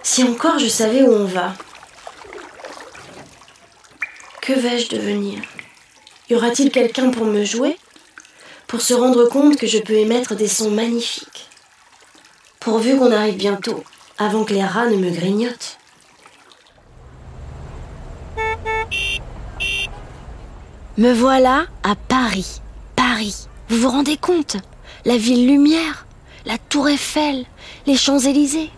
Si encore je savais où on va. Que vais-je devenir ? Y aura-t-il quelqu'un pour me jouer ? Pour se rendre compte que je peux émettre des sons magnifiques ? Pourvu qu'on arrive bientôt, avant que les rats ne me grignotent. Me voilà à Paris. Paris, vous vous rendez compte ? La ville lumière, la tour Eiffel, les Champs-Élysées.